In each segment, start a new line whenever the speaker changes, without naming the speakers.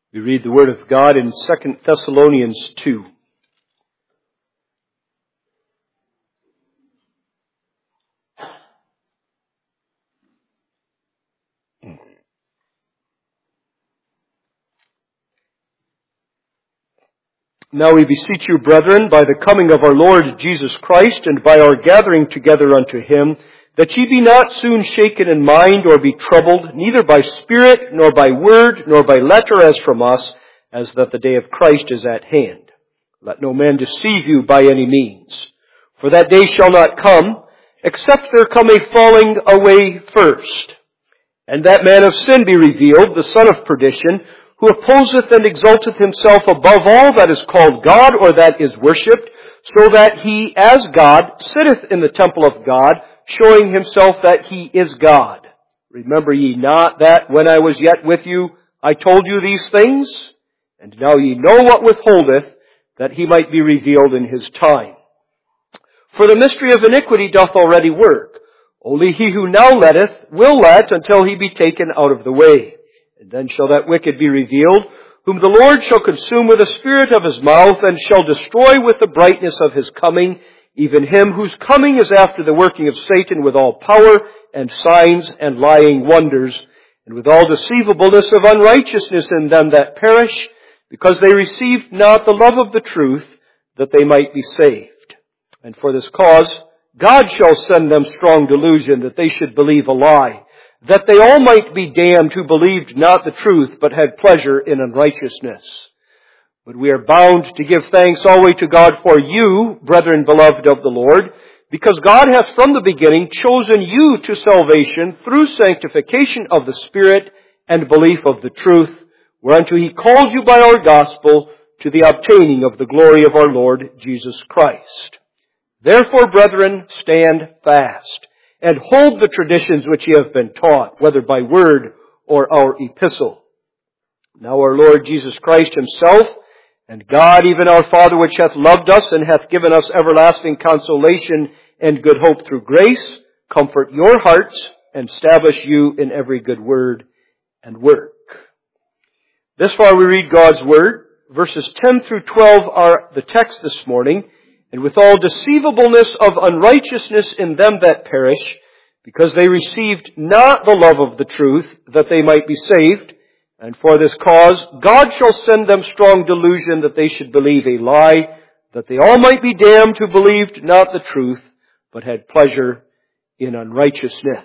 We read the Word of God in 2 Thessalonians 2. Now we beseech you, brethren, by the coming of our Lord Jesus Christ, and by our gathering together unto Him, that ye be not soon shaken in mind, or be troubled, neither by spirit, nor by word, nor by letter as from us, as that the day of Christ is at hand. Let no man deceive you by any means. For that day shall not come, except there come a falling away first, and that man of sin be revealed, the son of perdition, who opposeth and exalteth himself above all that is called God or that is worshipped, so that he, as God, sitteth in the temple of God, showing himself that he is God. Remember ye not that when I was yet with you, I told you these things? And now ye know what withholdeth, that he might be revealed in his time. For the mystery of iniquity doth already work. Only he who now letteth will let until he be taken out of the way. And then shall that wicked be revealed, whom the Lord shall consume with the spirit of his mouth, and shall destroy with the brightness of his coming, even him whose coming is after the working of Satan with all power and signs and lying wonders, and with all deceivableness of unrighteousness in them that perish, because they received not the love of the truth, that they might be saved. And for this cause God shall send them strong delusion, that they should believe a lie, that they all might be damned who believed not the truth, but had pleasure in unrighteousness. But we are bound to give thanks always to God for you, brethren beloved of the Lord, because God hath from the beginning chosen you to salvation through sanctification of the Spirit and belief of the truth, whereunto He called you by our gospel to the obtaining of the glory of our Lord Jesus Christ. Therefore, brethren, stand fast, and hold the traditions which ye have been taught, whether by word or our epistle. Now our Lord Jesus Christ Himself, and God, even our Father, which hath loved us and hath given us everlasting consolation and good hope through grace, comfort your hearts and establish you in every good word and work. This far we read God's Word. Verses 10 through 12 are the text this morning. And with all deceivableness of unrighteousness in them that perish, because they received not the love of the truth, that they might be saved. And for this cause God shall send them strong delusion, that they should believe a lie, that they all might be damned who believed not the truth, but had pleasure in unrighteousness.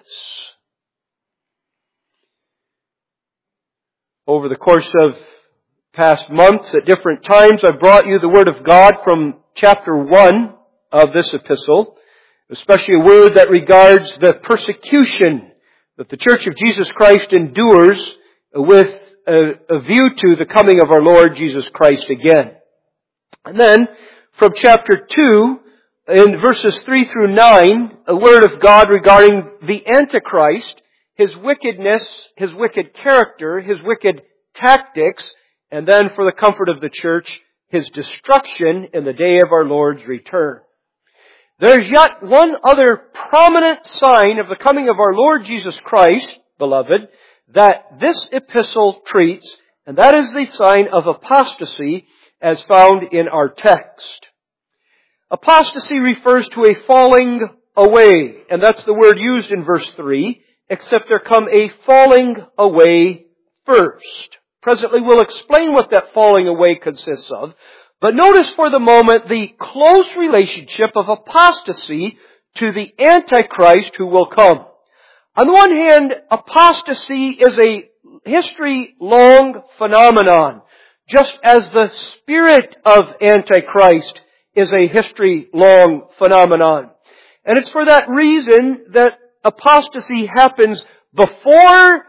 Over the course of past months, at different times, I've brought you the Word of God from chapter 1 of this epistle, especially a word that regards the persecution that the Church of Jesus Christ endures with a view to the coming of our Lord Jesus Christ again. And then, from chapter 2, in verses 3 through 9, a word of God regarding the Antichrist, his wickedness, his wicked character, his wicked tactics, and then for the comfort of the church, His destruction in the day of our Lord's return. There's yet one other prominent sign of the coming of our Lord Jesus Christ, beloved, that this epistle treats, and that is the sign of apostasy as found in our text. Apostasy refers to a falling away, and that's the word used in verse 3, except there come a falling away first. Presently we'll explain what that falling away consists of. But notice for the moment the close relationship of apostasy to the Antichrist who will come. On the one hand, apostasy is a history-long phenomenon, just as the spirit of Antichrist is a history-long phenomenon. And it's for that reason that apostasy happens before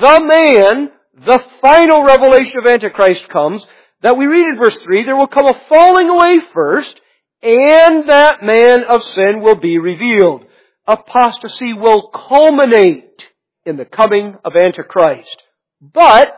the final revelation of Antichrist comes, that we read in verse 3, there will come a falling away first, and that man of sin will be revealed. Apostasy will culminate in the coming of Antichrist. But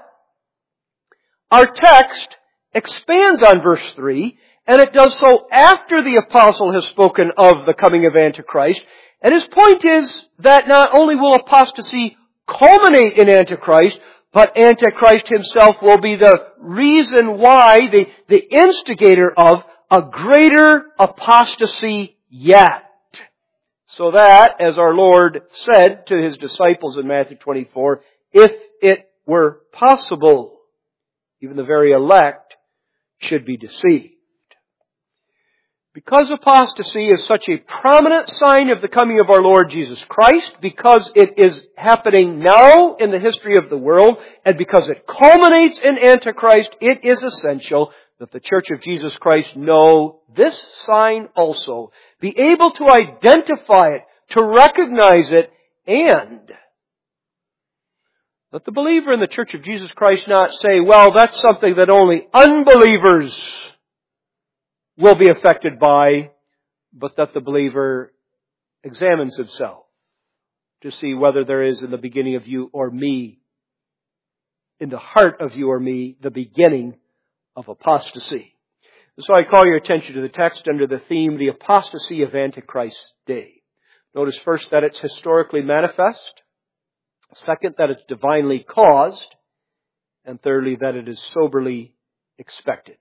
our text expands on verse 3, and it does so after the apostle has spoken of the coming of Antichrist. And his point is that not only will apostasy culminate in Antichrist, but Antichrist himself will be the reason why, the instigator of a greater apostasy yet. So that, as our Lord said to His disciples in Matthew 24, if it were possible, even the very elect should be deceived. Because apostasy is such a prominent sign of the coming of our Lord Jesus Christ, because it is happening now in the history of the world, and because it culminates in Antichrist, it is essential that the Church of Jesus Christ know this sign also, be able to identify it, to recognize it, and let the believer in the Church of Jesus Christ not say, well, that's something that only unbelievers will be affected by, but that the believer examines himself to see whether there is in the beginning of you or me, in the heart of you or me, the beginning of apostasy. So I call your attention to the text under the theme, the apostasy of Antichrist's day. Notice first that it's historically manifest. Second, that it's divinely caused. And thirdly, that it is soberly expected.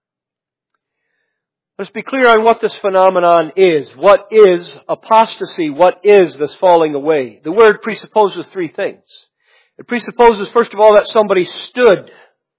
Let's be clear on what this phenomenon is. What is apostasy? What is this falling away? The word presupposes three things. It presupposes, first of all, that somebody stood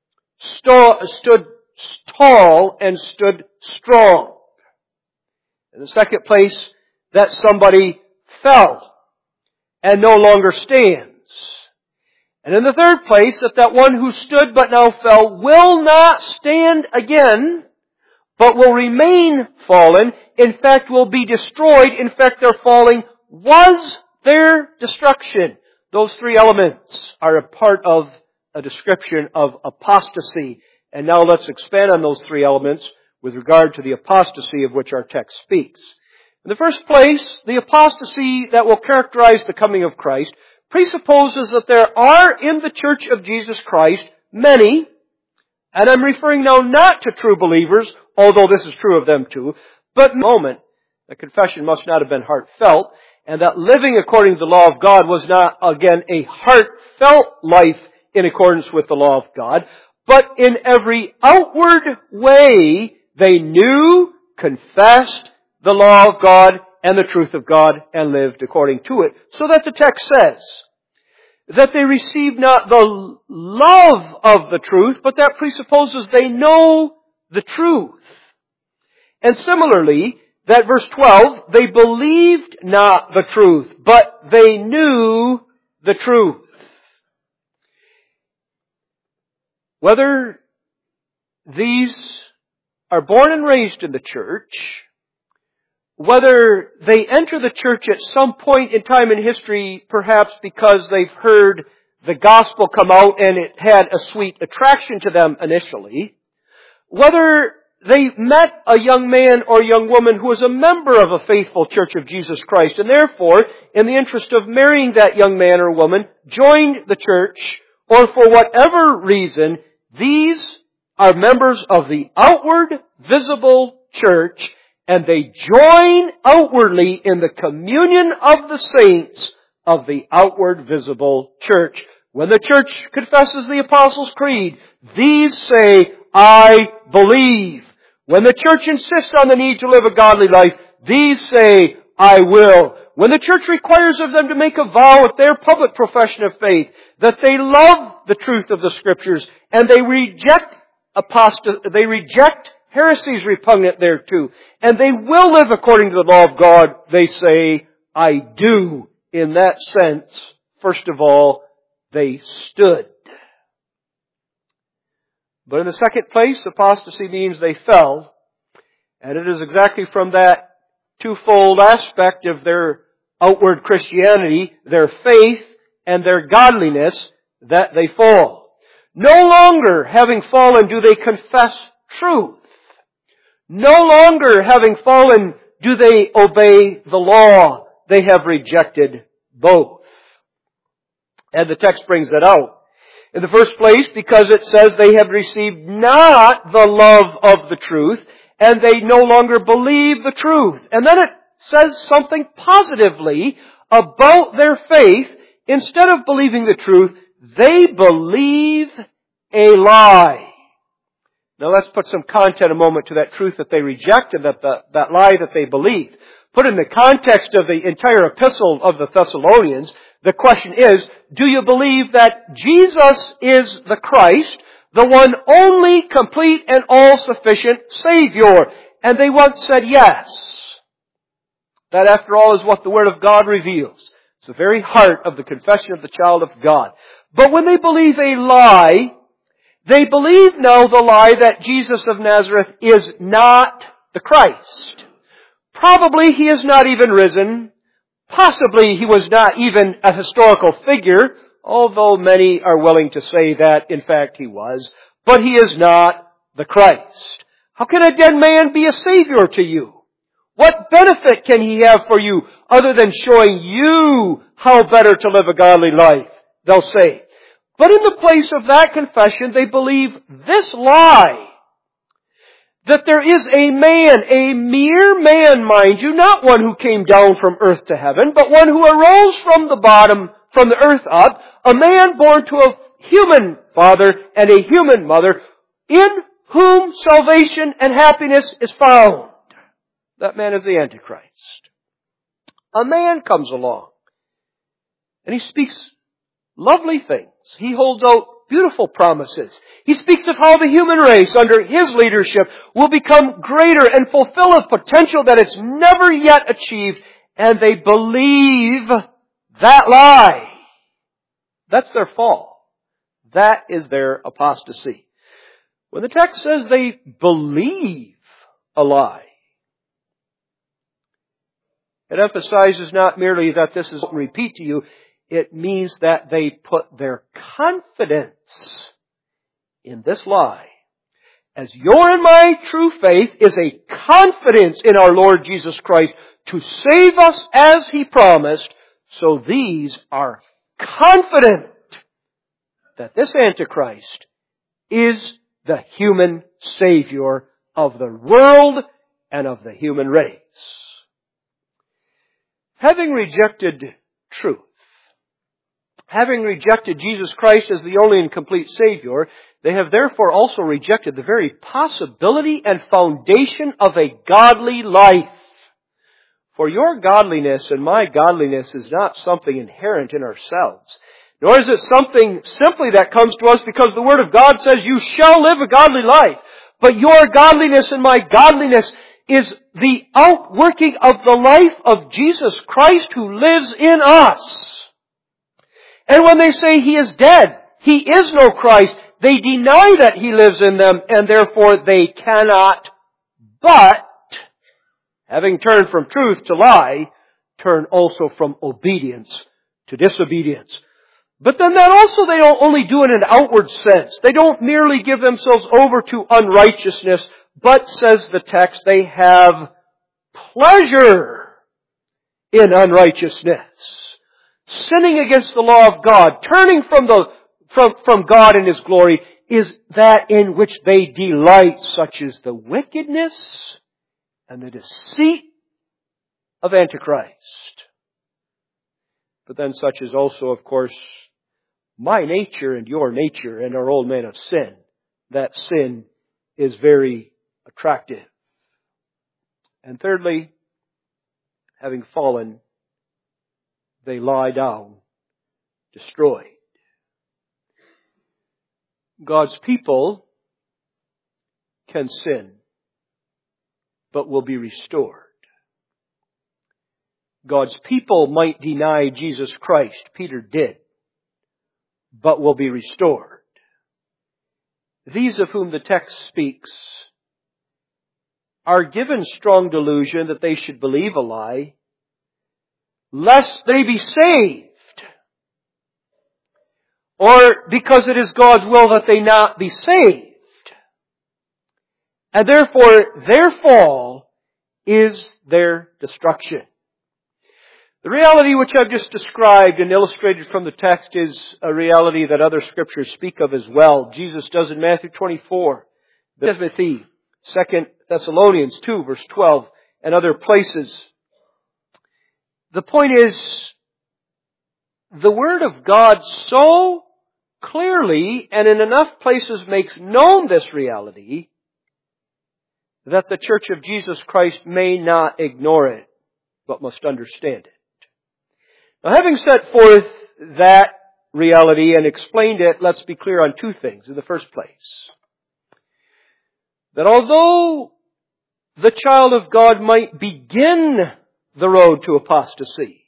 tall and stood strong. In the second place, that somebody fell and no longer stands. And in the third place, that one who stood but now fell will not stand again, but will remain fallen, in fact will be destroyed. In fact, their falling was their destruction. Those three elements are a part of a description of apostasy. And now let's expand on those three elements with regard to the apostasy of which our text speaks. In the first place, the apostasy that will characterize the coming of Christ presupposes that there are in the Church of Jesus Christ many, and I'm referring now not to true believers, although this is true of them too, but in the moment, the confession must not have been heartfelt, and that living according to the law of God was not, again, a heartfelt life in accordance with the law of God, but in every outward way they knew, confessed the law of God and the truth of God and lived according to it. So that the text says that they received not the love of the truth, but that presupposes they know the truth. And similarly, that verse 12, they believed not the truth, but they knew the truth. Whether these are born and raised in the church, whether they enter the church at some point in time in history, perhaps because they've heard the gospel come out and it had a sweet attraction to them initially, whether they met a young man or young woman who was a member of a faithful Church of Jesus Christ, and therefore, in the interest of marrying that young man or woman, joined the church, or for whatever reason, these are members of the outward, visible church, and they join outwardly in the communion of the saints of the outward, visible church. When the church confesses the Apostles' Creed, these say, I believe. When the church insists on the need to live a godly life, these say, I will. When the church requires of them to make a vow at their public profession of faith that they love the truth of the Scriptures and they reject heresies repugnant thereto, and they will live according to the law of God, they say, I do. In that sense, first of all, they stood. But in the second place, apostasy means they fell. And it is exactly from that twofold aspect of their outward Christianity, their faith and their godliness, that they fall. No longer, having fallen, do they confess truth. No longer, having fallen, do they obey the law. They have rejected both. And the text brings that out. In the first place, because it says they have received not the love of the truth, and they no longer believe the truth. And then it says something positively about their faith. Instead of believing the truth, They believe a lie. Now let's put some content a moment to that truth that they reject and that lie that they believe. Put in the context of the entire epistle of the Thessalonians, the question is, do you believe that Jesus is the Christ, the one only complete and all-sufficient Savior? And they once said yes. That, after all, is what the Word of God reveals. It's the very heart of the confession of the child of God. But when they believe a lie, they believe now the lie that Jesus of Nazareth is not the Christ. Probably He is not even risen. Possibly He was not even a historical figure, although many are willing to say that, in fact, He was. But He is not the Christ. How can a dead man be a Savior to you? What benefit can He have for you other than showing you how better to live a godly life? They'll say. But in the place of that confession, they believe this lie. That there is a man, a mere man, mind you, not one who came down from earth to heaven, but one who arose from the bottom, from the earth up, a man born to a human father and a human mother, in whom salvation and happiness is found. That man is the Antichrist. A man comes along, and he speaks lovely things. He holds out beautiful promises. He speaks of how the human race, under his leadership, will become greater and fulfill a potential that it's never yet achieved, and they believe that lie. That's their fall. That is their apostasy. When the text says they believe a lie, it emphasizes not merely that this is repeat to you, it means that they put their confidence in this lie. As your and my true faith is a confidence in our Lord Jesus Christ to save us as He promised, so these are confident that this Antichrist is the human Savior of the world and of the human race. Having rejected truth, having rejected Jesus Christ as the only and complete Savior, they have therefore also rejected the very possibility and foundation of a godly life. For your godliness and my godliness is not something inherent in ourselves, nor is it something simply that comes to us because the Word of God says you shall live a godly life. But your godliness and my godliness is the outworking of the life of Jesus Christ who lives in us. And when they say He is dead, He is no Christ, they deny that He lives in them, and therefore they cannot but, having turned from truth to lie, turn also from obedience to disobedience. But then that also they don't only do in an outward sense. They don't merely give themselves over to unrighteousness, but, says the text, they have pleasure in unrighteousness. Sinning against the law of God, turning from God and His glory, is that in which they delight, such as the wickedness and the deceit of Antichrist. But then such is also, of course, my nature and your nature and our old man of sin. That sin is very attractive. And thirdly, having fallen, they lie down, destroyed. God's people can sin, but will be restored. God's people might deny Jesus Christ, Peter did, but will be restored. These of whom the text speaks are given strong delusion that they should believe a lie, lest they be saved, or because it is God's will that they not be saved. And therefore, their fall is their destruction. The reality which I've just described and illustrated from the text is a reality that other scriptures speak of as well. Jesus does in Matthew 24, Timothy, 2 Thessalonians 2, verse 12, and other places. The point is, the Word of God so clearly and in enough places makes known this reality that the Church of Jesus Christ may not ignore it, but must understand it. Now, having set forth that reality and explained it, let's be clear on two things. In the first place, that although the child of God might begin the road to apostasy,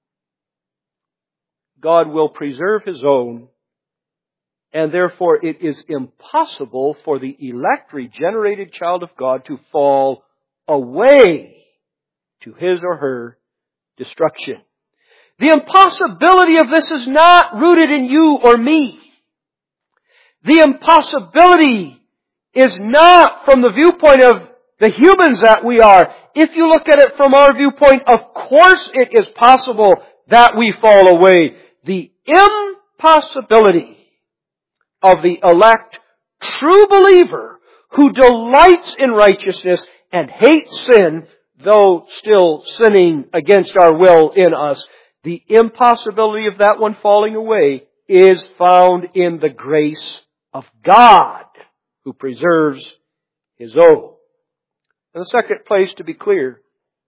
God will preserve His own, and therefore it is impossible for the elect, regenerated child of God to fall away to his or her destruction. The impossibility of this is not rooted in you or me. The impossibility is not from the viewpoint of the humans that we are. If you look at it from our viewpoint, of course it is possible that we fall away. The impossibility of the elect true believer who delights in righteousness and hates sin, though still sinning against our will in us, the impossibility of that one falling away is found in the grace of God, who preserves His own. In the second place, to be clear,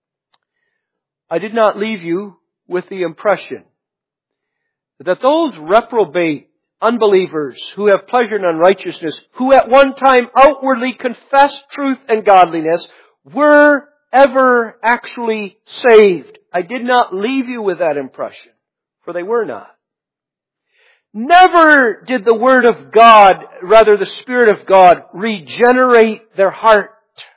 I did not leave you with the impression that those reprobate unbelievers who have pleasure in unrighteousness, who at one time outwardly confessed truth and godliness, were ever actually saved. I did not leave you with that impression, for they were not. Never did the Word of God, rather the Spirit of God, regenerate their heart.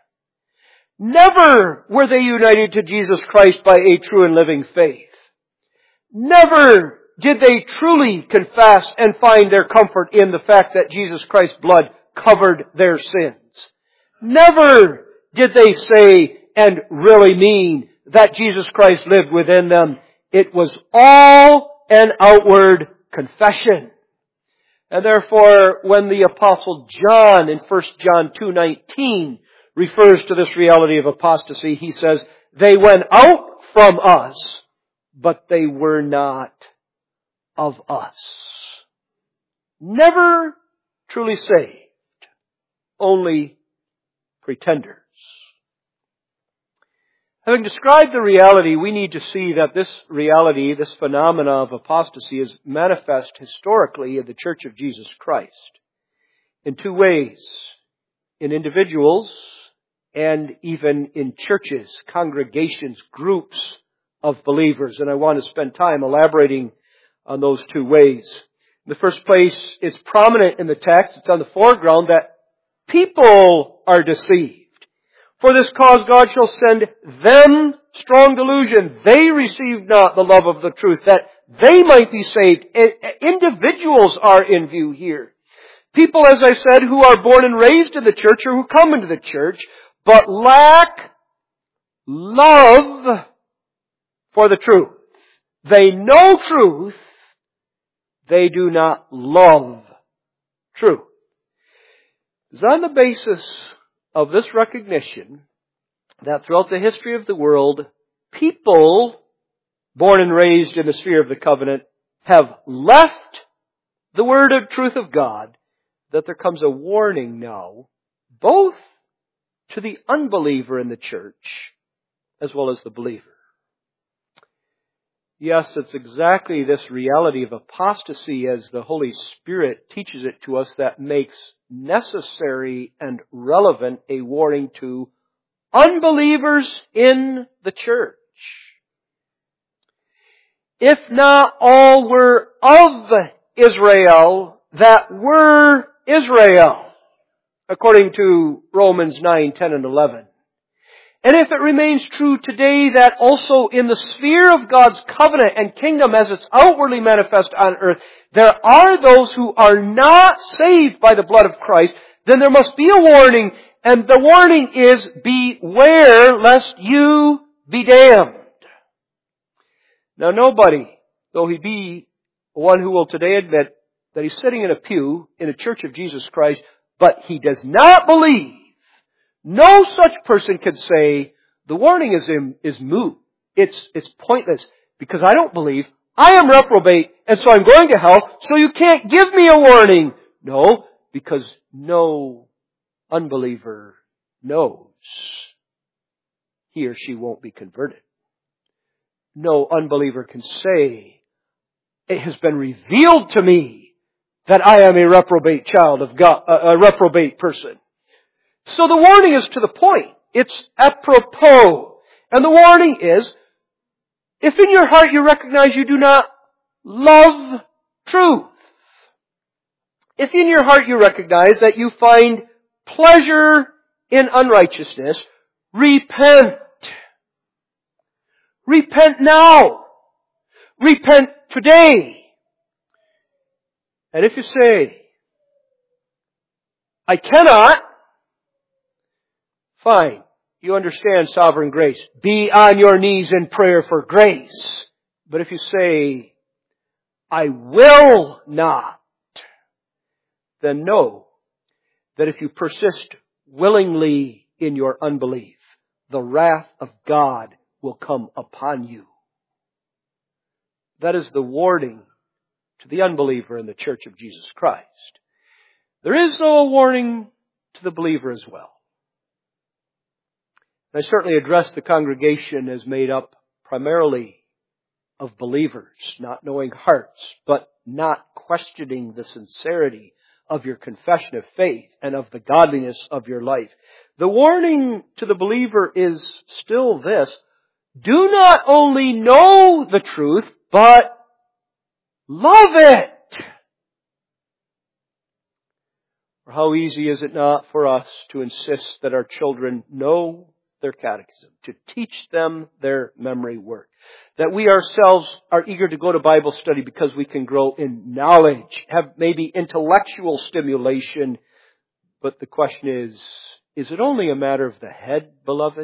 Never were they united to Jesus Christ by a true and living faith. Never did they truly confess and find their comfort in the fact that Jesus Christ's blood covered their sins. Never did they say and really mean that Jesus Christ lived within them. It was all an outward confession. And therefore, when the Apostle John in 1 John 2:19 refers to this reality of apostasy, he says, "They went out from us, but they were not of us." Never truly saved, only pretenders. Having described the reality, we need to see that this reality, this phenomena of apostasy, is manifest historically in the Church of Jesus Christ in two ways: in individuals and even in churches, congregations, groups of believers. And I want to spend time elaborating on those two ways. In the first place, it's prominent in the text, it's on the foreground, that people are deceived. For this cause God shall send them strong delusion. They received not the love of the truth, that they might be saved. Individuals are in view here. People, as I said, who are born and raised in the church or who come into the church, but lack love for the truth. They know truth, they do not love truth. It's on the basis of this recognition that throughout the history of the world, people born and raised in the sphere of the covenant have left the word of truth of God, that there comes a warning now, both to the unbeliever in the church as well as the believer. Yes, it's exactly this reality of apostasy as the Holy Spirit teaches it to us that makes necessary and relevant a warning to unbelievers in the church. If not all were of Israel that were Israel, according to Romans 9, 10, and 11. And if it remains true today that also in the sphere of God's covenant and kingdom as it's outwardly manifest on earth, there are those who are not saved by the blood of Christ, then there must be a warning, and the warning is, beware lest you be damned. Now nobody, though he be one who will today admit that he's sitting in a pew in a church of Jesus Christ, but he does not believe, no such person can say, the warning is moot. It's pointless because I don't believe, I am reprobate, and so I'm going to hell, so you can't give me a warning. No, because no unbeliever knows he or she won't be converted. No unbeliever can say, it has been revealed to me that I am a reprobate child of God, a reprobate person. So the warning is to the point. It's apropos. And the warning is, if in your heart you recognize you do not love truth, if in your heart you recognize that you find pleasure in unrighteousness, repent. Repent now. Repent today. And if you say, I cannot, fine. You understand sovereign grace. Be on your knees in prayer for grace. But if you say, I will not, then know that if you persist willingly in your unbelief, the wrath of God will come upon you. That is the warning to the unbeliever in the Church of Jesus Christ. There is, though, a warning to the believer as well. I certainly address the congregation as made up primarily of believers, not knowing hearts, but not questioning the sincerity of your confession of faith and of the godliness of your life. The warning to the believer is still this: do not only know the truth, but love it. Or how easy is it not for us to insist that our children know their catechism, to teach them their memory work, that we ourselves are eager to go to Bible study because we can grow in knowledge, have maybe intellectual stimulation. But the question is it only a matter of the head, beloved?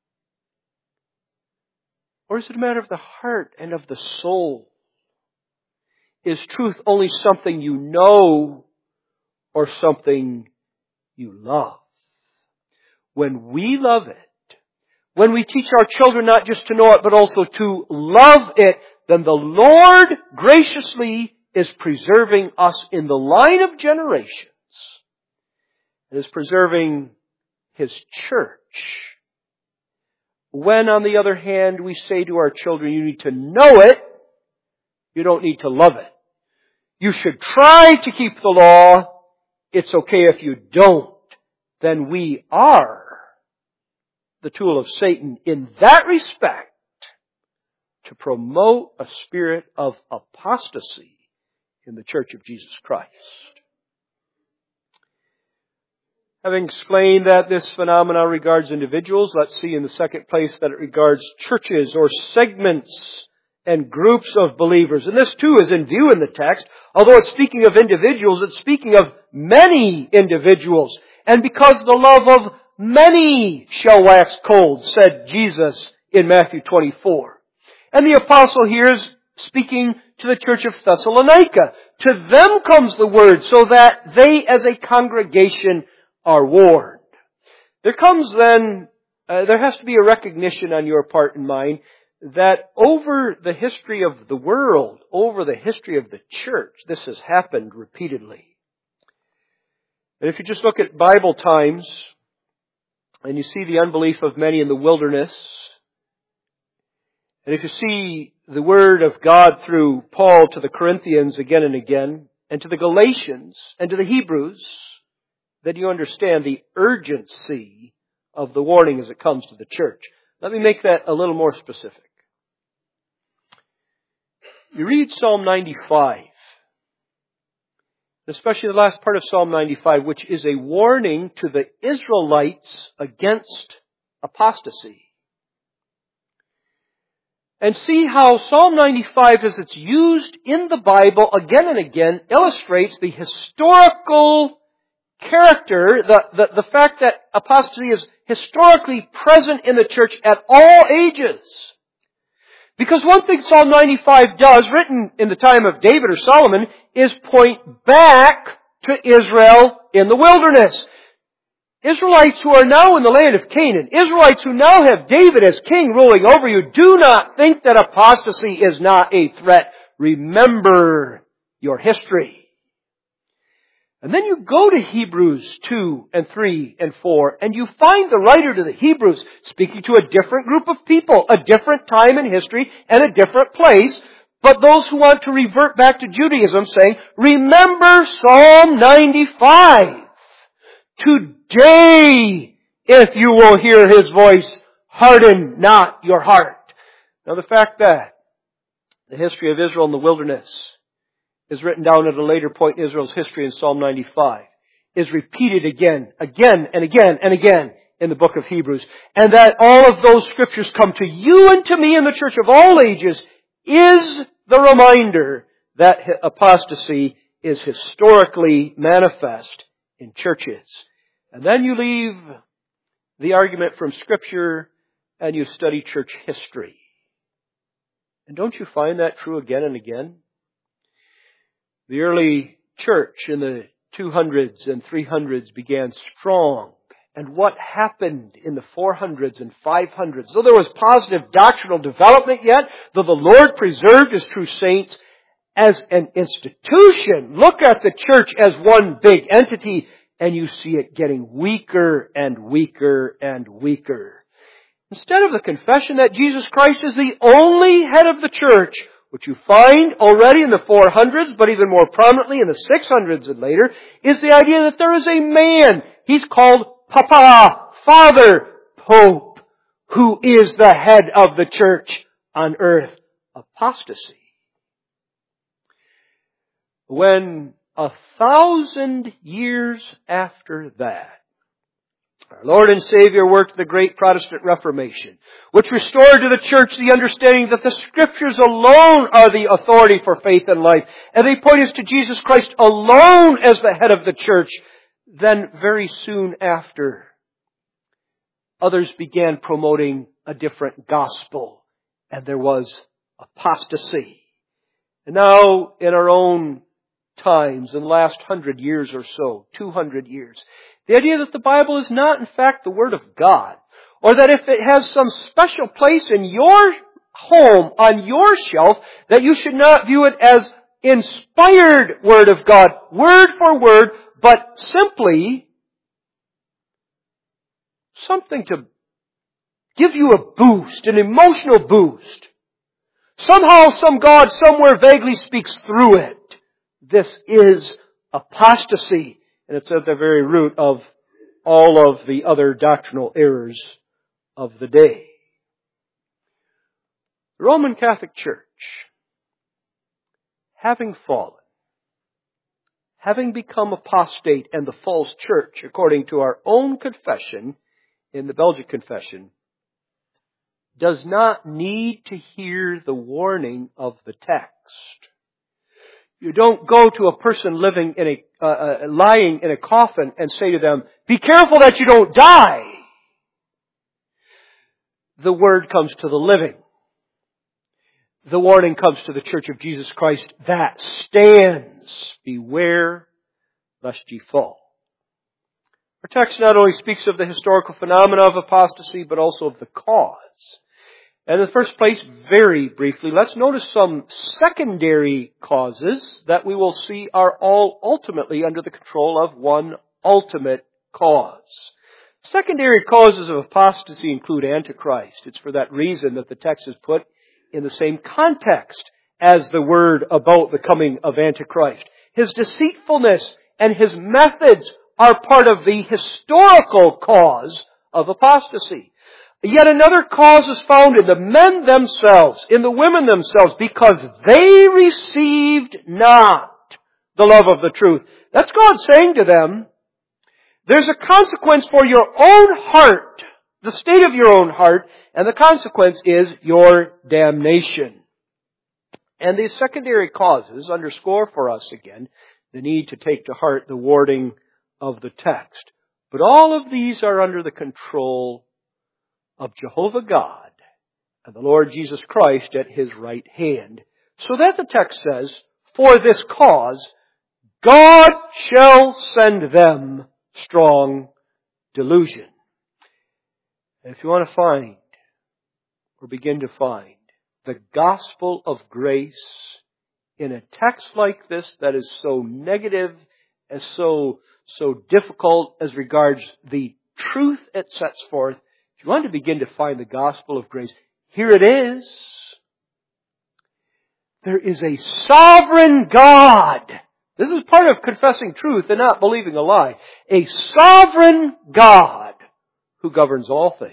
Or is it a matter of the heart and of the soul? Is truth only something you know or something you love? When we love it, when we teach our children not just to know it, but also to love it, then the Lord graciously is preserving us in the line of generations. It is preserving His church. When, on the other hand, we say to our children, you need to know it, you don't need to love it. You should try to keep the law. It's okay if you don't. Then we are the tool of Satan in that respect, to promote a spirit of apostasy in the Church of Jesus Christ. Having explained that this phenomenon regards individuals, let's see in the second place that it regards churches or segments and groups of believers. And this too is in view in the text. Although it's speaking of individuals, it's speaking of many individuals. And because the love of many shall wax cold, said Jesus in Matthew 24. And the apostle here is speaking to the church of Thessalonica. To them comes the word, so that they as a congregation are warned. There comes then, there has to be a recognition on your part and mine that over the history of the world, over the history of the church, this has happened repeatedly. And if you just look at Bible times, and you see the unbelief of many in the wilderness, and if you see the Word of God through Paul to the Corinthians again and again, and to the Galatians, and to the Hebrews, then you understand the urgency of the warning as it comes to the church. Let me make that a little more specific. You read Psalm 95, especially the last part of Psalm 95, which is a warning to the Israelites against apostasy. And see how Psalm 95, as it's used in the Bible again and again, illustrates the historical character, the fact that apostasy is historically present in the church at all ages. Because one thing Psalm 95 does, written in the time of David or Solomon, is point back to Israel in the wilderness. Israelites who are now in the land of Canaan, Israelites who now have David as king ruling over you, do not think that apostasy is not a threat. Remember your history. And then you go to Hebrews 2 and 3 and 4, and you find the writer to the Hebrews speaking to a different group of people, a different time in history, and a different place, but those who want to revert back to Judaism saying, remember Psalm 95. Today, if you will hear His voice, harden not your heart. Now the fact that the history of Israel in the wilderness is written down at a later point in Israel's history in Psalm 95, is repeated again and again in the book of Hebrews, and that all of those scriptures come to you and to me in the church of all ages, is the reminder that apostasy is historically manifest in churches. And then you leave the argument from Scripture and you study church history. And don't you find that true again and again? The early church in the 200s and 300s began strong. And what happened in the 400s and 500s? Though there was positive doctrinal development yet, though the Lord preserved His true saints, as an institution, look at the church as one big entity, and you see it getting weaker and weaker and weaker. Instead of the confession that Jesus Christ is the only head of the church, which you find already in the 400s, but even more prominently in the 600s and later, is the idea that there is a man. He's called Papa, Father, Pope, who is the head of the church on earth. Apostasy. When 1,000 years after that, our Lord and Savior worked the great Protestant Reformation, which restored to the church the understanding that the Scriptures alone are the authority for faith and life, and they point us to Jesus Christ alone as the head of the church. Then very soon after, others began promoting a different gospel, and there was apostasy. And now, in our own times, in the last 100 years or so, 200 years, the idea that the Bible is not in fact the Word of God, or that if it has some special place in your home, on your shelf, that you should not view it as inspired Word of God, word for word, but simply something to give you a boost, an emotional boost. Somehow, some God somewhere vaguely speaks through it. This is apostasy, and it's at the very root of all of the other doctrinal errors of the day. The Roman Catholic Church, having fallen, having become apostate and the false church, according to our own confession in the Belgic Confession, does not need to hear the warning of the text. You don't go to a person living in lying in a coffin and say to them, "Be careful that you don't die." The word comes to the living. The warning comes to the Church of Jesus Christ that stands. Beware lest ye fall. Our text not only speaks of the historical phenomena of apostasy, but also of the cause. And in the first place, very briefly, let's notice some secondary causes that we will see are all ultimately under the control of one ultimate cause. Secondary causes of apostasy include Antichrist. It's for that reason that the text is put in the same context as the word about the coming of Antichrist. His deceitfulness and his methods are part of the historical cause of apostasy. Yet another cause is found in the men themselves, in the women themselves, because they received not the love of the truth. That's God saying to them, there's a consequence for your own heart, the state of your own heart, and the consequence is your damnation. And these secondary causes underscore for us again the need to take to heart the warning of the text. But all of these are under the control of Jehovah God and the Lord Jesus Christ at His right hand. So that the text says, for this cause, God shall send them strong delusion. And if you want to find, or begin to find, the gospel of grace in a text like this that is so negative, as so difficult as regards the truth it sets forth, if you want to begin to find the gospel of grace, here it is. There is a sovereign God. This is part of confessing truth and not believing a lie. A sovereign God who governs all things.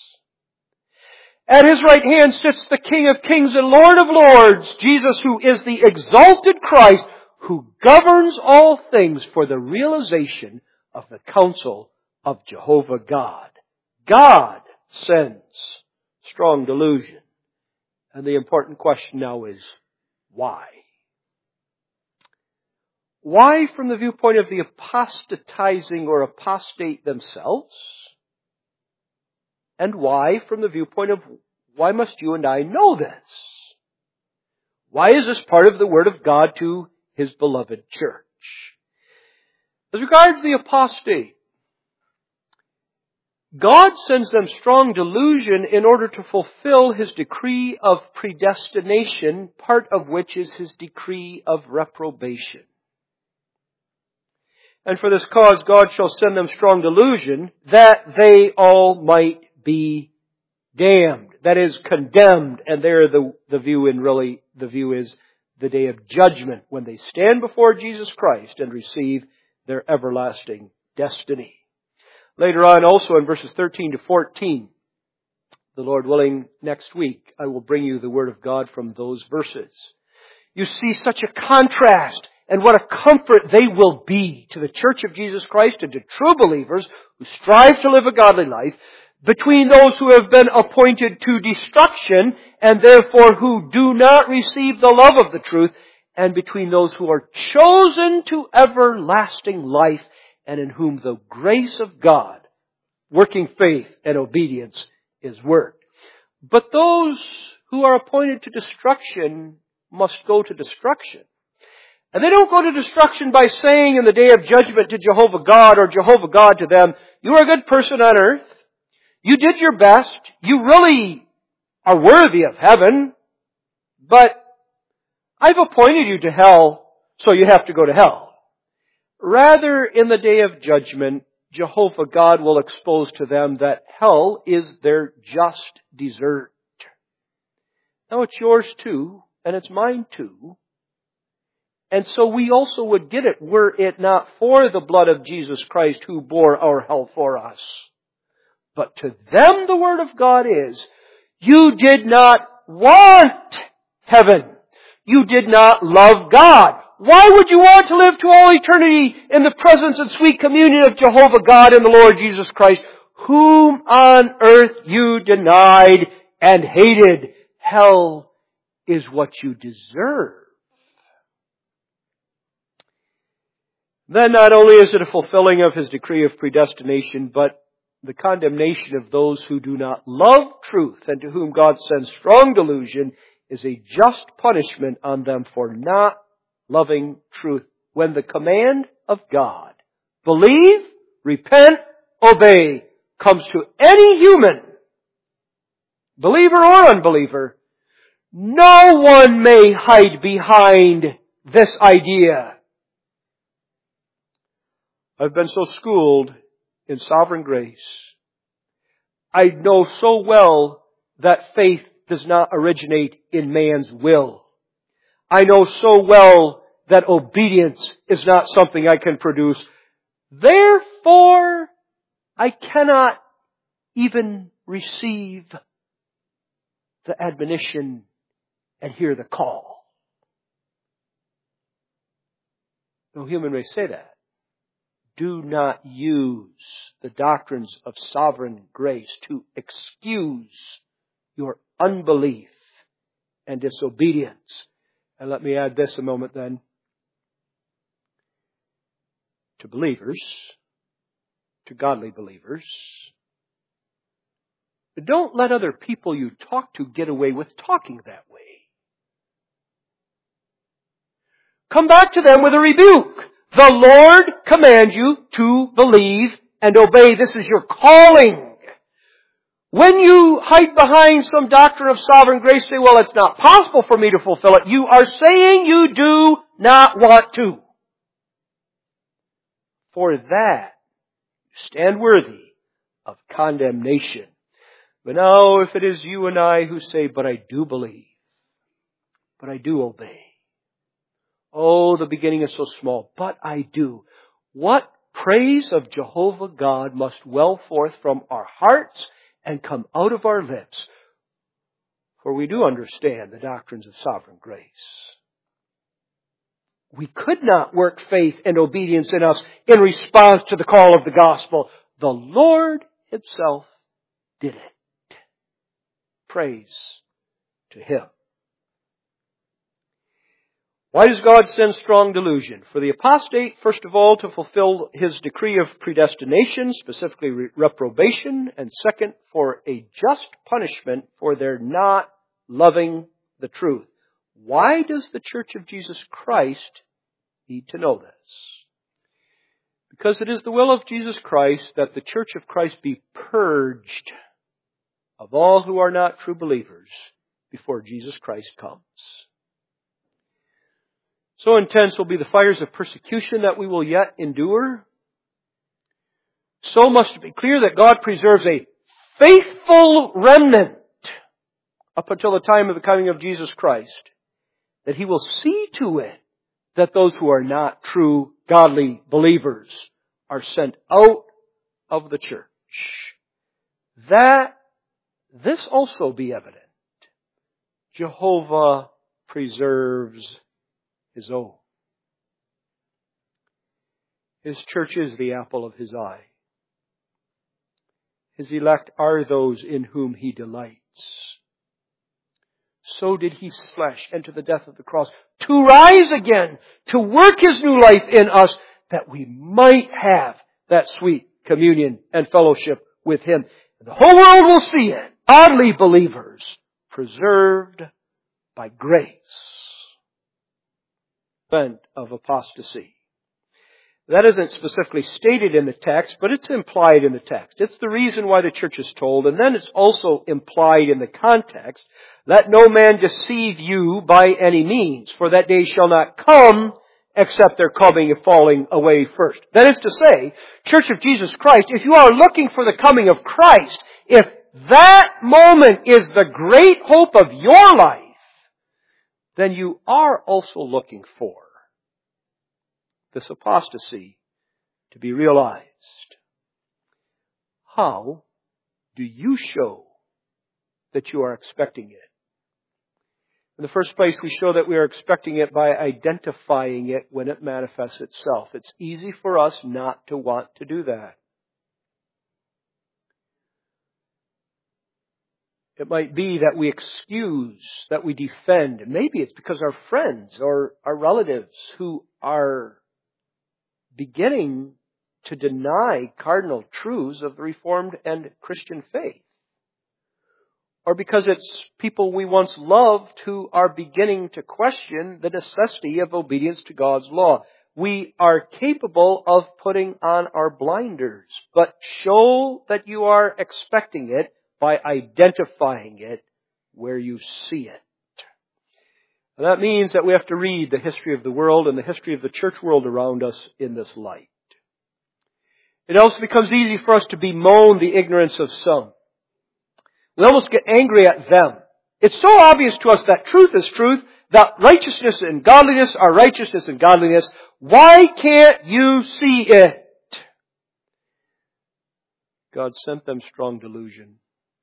At His right hand sits the King of Kings and Lord of Lords, Jesus, who is the exalted Christ, who governs all things for the realization of the counsel of Jehovah God. God sends strong delusion. And the important question now is, why? Why from the viewpoint of the apostatizing or apostate themselves? And why from the viewpoint of, why must you and I know this? Why is this part of the Word of God to His beloved church? As regards the apostate, God sends them strong delusion in order to fulfill His decree of predestination, part of which is His decree of reprobation. And for this cause God shall send them strong delusion, that they all might be damned. That is, condemned. And there the view is the day of judgment, when they stand before Jesus Christ and receive their everlasting destiny. Later on, also in verses 13 to 14, the Lord willing, next week, I will bring you the Word of God from those verses. You see such a contrast, and what a comfort they will be to the Church of Jesus Christ and to true believers who strive to live a godly life, between those who have been appointed to destruction and therefore who do not receive the love of the truth, and between those who are chosen to everlasting life and in whom the grace of God, working faith and obedience, is worked. But those who are appointed to destruction must go to destruction. And they don't go to destruction by saying in the day of judgment to Jehovah God, or Jehovah God to them, you are a good person on earth. You did your best. You really are worthy of heaven. But I've appointed you to hell, so you have to go to hell. Rather, in the day of judgment, Jehovah God will expose to them that hell is their just desert. Now it's yours too, and it's mine too. And so we also would get it were it not for the blood of Jesus Christ who bore our hell for us. But to them the Word of God is, you did not want heaven. You did not love God. Why would you want to live to all eternity in the presence and sweet communion of Jehovah God and the Lord Jesus Christ, whom on earth you denied and hated? Hell is what you deserve. Then not only is it a fulfilling of His decree of predestination, but the condemnation of those who do not love truth and to whom God sends strong delusion is a just punishment on them for not loving truth. When the command of God, believe, repent, obey, comes to any human, believer or unbeliever, no one may hide behind this idea. I've been so schooled in sovereign grace. I know so well that faith does not originate in man's will. I know so well that obedience is not something I can produce. Therefore, I cannot even receive the admonition and hear the call. No human may say that. Do not use the doctrines of sovereign grace to excuse your unbelief and disobedience. And let me add this a moment then. To believers, to godly believers, don't let other people you talk to get away with talking that way. Come back to them with a rebuke. The Lord commands you to believe and obey. This is your calling. When you hide behind some doctrine of sovereign grace, say, well, it's not possible for me to fulfill it, you are saying you do not want to. For that, you stand worthy of condemnation. But now, if it is you and I who say, but I do believe, but I do obey. Oh, the beginning is so small, but I do. What praise of Jehovah God must well forth from our hearts and come out of our lips, for we do understand the doctrines of sovereign grace. We could not work faith and obedience in us in response to the call of the gospel. The Lord Himself did it. Praise to Him. Why does God send strong delusion? For the apostate, first of all, to fulfill His decree of predestination, specifically reprobation, and second, for a just punishment for their not loving the truth. Why does the Church of Jesus Christ need to know this? Because it is the will of Jesus Christ that the Church of Christ be purged of all who are not true believers before Jesus Christ comes. So intense will be the fires of persecution that we will yet endure. So must it be clear that God preserves a faithful remnant up until the time of the coming of Jesus Christ, that He will see to it that those who are not true, godly believers are sent out of the church. That this also be evident. Jehovah preserves His own. His church is the apple of His eye. His elect are those in whom He delights. So did His flesh enter the death of the cross, to rise again, to work His new life in us, that we might have that sweet communion and fellowship with Him. And the whole world will see it. Godly believers preserved by grace. Of apostasy. That isn't specifically stated in the text, but it's implied in the text. It's the reason why the church is told, and then it's also implied in the context, let no man deceive you by any means, for that day shall not come except their coming and falling away first. That is to say, Church of Jesus Christ, if you are looking for the coming of Christ, if that moment is the great hope of your life, then you are also looking for this apostasy to be realized. How do you show that you are expecting it? In the first place, we show that we are expecting it by identifying it when it manifests itself. It's easy for us not to want to do that. It might be that we excuse, that we defend. Maybe it's because our friends or our relatives who are beginning to deny cardinal truths of the Reformed and Christian faith. Or because it's people we once loved who are beginning to question the necessity of obedience to God's law. We are capable of putting on our blinders, but show that you are expecting it by identifying it where you see it. And that means that we have to read the history of the world and the history of the church world around us in this light. It also becomes easy for us to bemoan the ignorance of some. We almost get angry at them. It's so obvious to us that truth is truth, that righteousness and godliness are righteousness and godliness. Why can't you see it? God sent them strong delusion.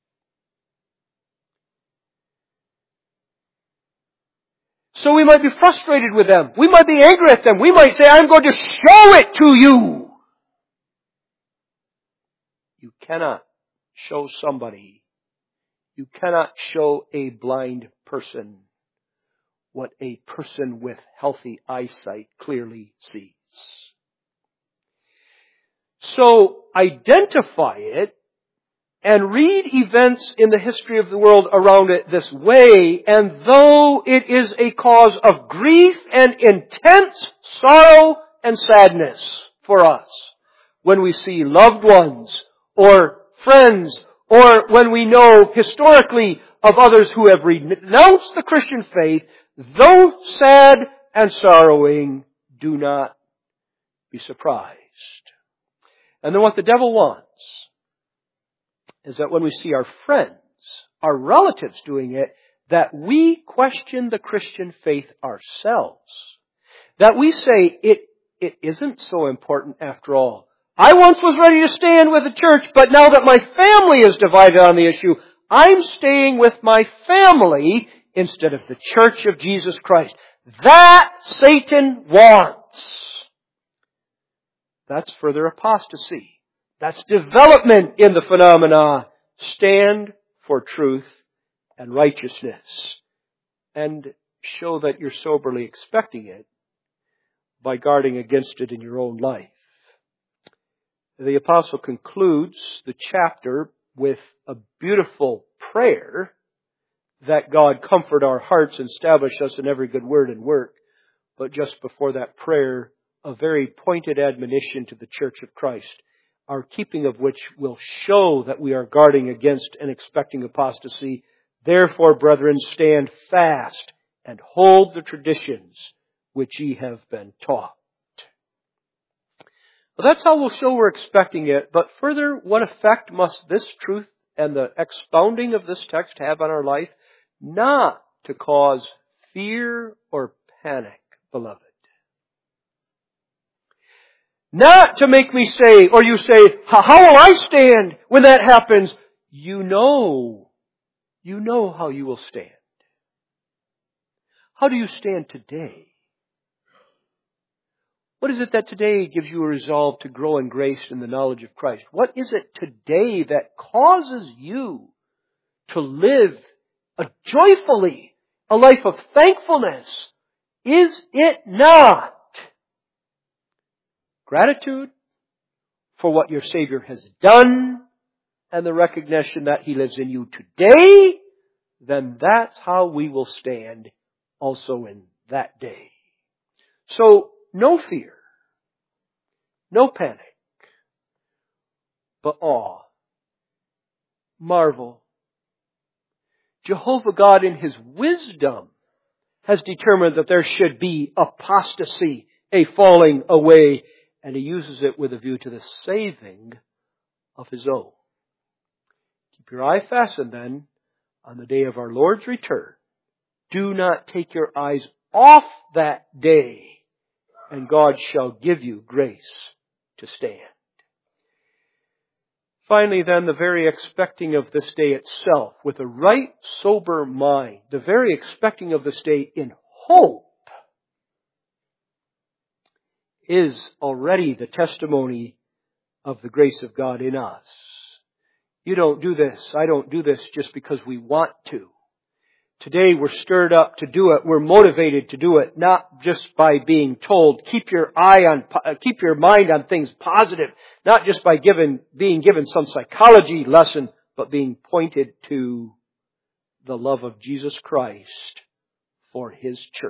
So we might be frustrated with them. We might be angry at them. We might say, I'm going to show it to you. You cannot show somebody. You cannot show a blind person what a person with healthy eyesight clearly sees. So identify it and read events in the history of the world around it this way, and though it is a cause of grief and intense sorrow and sadness for us, when we see loved ones or friends, or when we know historically of others who have renounced the Christian faith, though sad and sorrowing, do not be surprised. And then what the devil wants is that when we see our friends, our relatives doing it, that we question the Christian faith ourselves. That we say, it isn't so important after all. I once was ready to stand with the church, but now that my family is divided on the issue, I'm staying with my family instead of the church of Jesus Christ. That Satan wants. That's further apostasy. That's development in the phenomena. Stand for truth and righteousness. And show that you're soberly expecting it by guarding against it in your own life. The apostle concludes the chapter with a beautiful prayer that God comfort our hearts and establish us in every good word and work. But just before that prayer, a very pointed admonition to the church of Christ, our keeping of which will show that we are guarding against and expecting apostasy. Therefore, brethren, stand fast and hold the traditions which ye have been taught. Well, that's how we'll show we're expecting it. But further, what effect must this truth and the expounding of this text have on our life? Not to cause fear or panic, beloved. Not to make me say, or you say, how will I stand when that happens? You know how you will stand. How do you stand today? What is it that today gives you a resolve to grow in grace and the knowledge of Christ? What is it today that causes you to live joyfully a life of thankfulness? Is it not gratitude for what your Savior has done and the recognition that He lives in you today? Then that's how we will stand also in that day. So, no fear, no panic, but awe, marvel. Jehovah God in His wisdom has determined that there should be apostasy, a falling away, and He uses it with a view to the saving of His own. Keep your eye fastened then on the day of our Lord's return. Do not take your eyes off that day, and God shall give you grace to stand. Finally then, the very expecting of this day itself with a right sober mind, the very expecting of this day in hope, is already the testimony of the grace of God in us. You don't do this, I don't do this just because we want to. Today we're stirred up to do it. We're motivated to do it, not just by being told, keep your mind on things positive, not just by being given some psychology lesson, but being pointed to the love of Jesus Christ for His church.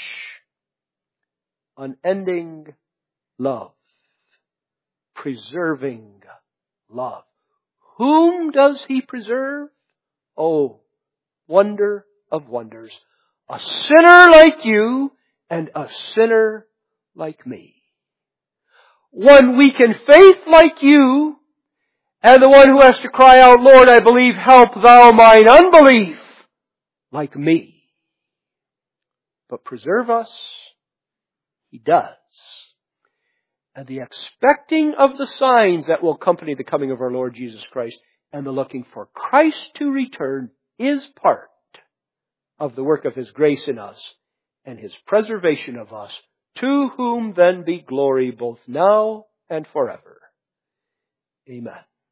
Unending love. Preserving love. Whom does He preserve? Oh, wonder of wonders. A sinner like you and a sinner like me. One weak in faith like you and the one who has to cry out, Lord, I believe, help thou mine unbelief, like me. But preserve us, He does. And the expecting of the signs that will accompany the coming of our Lord Jesus Christ and the looking for Christ to return is part of the work of His grace in us and His preservation of us, to whom then be glory both now and forever. Amen.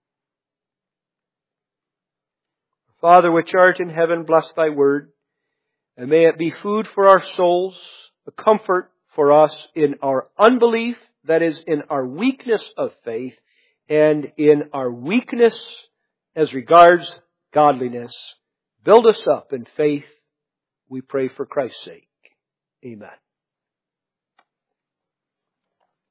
Father which art in heaven, bless Thy word, and may it be food for our souls, a comfort for us in our unbelief, that is, in our weakness of faith, and in our weakness as regards godliness. Build us up in faith, we pray for Christ's sake. Amen.